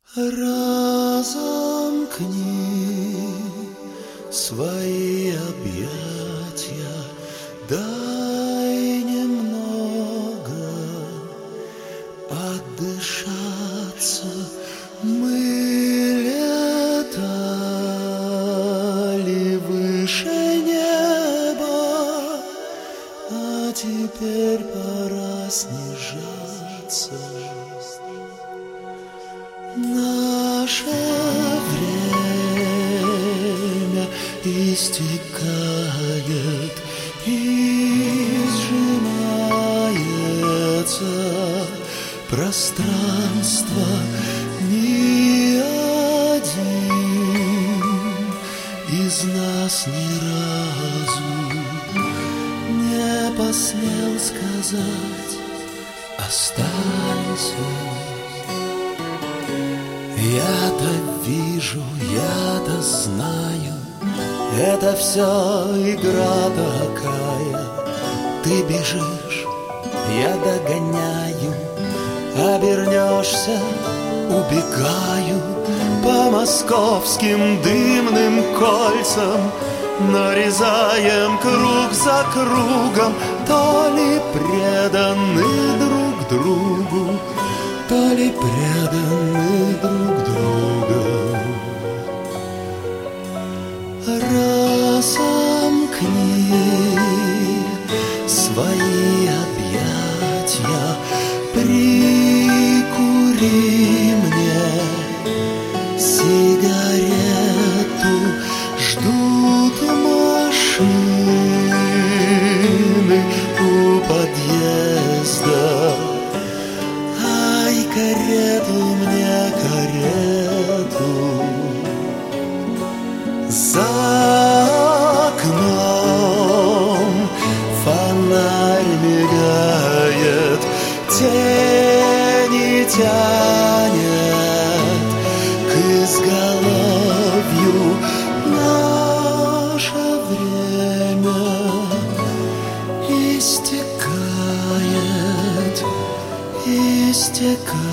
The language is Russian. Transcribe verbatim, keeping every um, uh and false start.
Разомкни свои объятия, дай немного отдышаться. Мы летали выше неба, а теперь пора снижаться. Наше время истекает и сжимается пространство. Ни один из нас ни разу не посмел сказать «останься». Я-то вижу, я-то знаю, это все игра такая. Ты бежишь, я догоняю, обернешься, убегаю по московским дымным кольцам. Нарезаем круг за кругом, то ли преданы друг другу, то ли преданы друг другу. Разомкни свои объятия, прикури мне сигарету. Ждут машины у подъезда. Ай, карету мне, карету. За окном фонарь мигает, тени тянет к изголовью. Наше время истекает, истекает.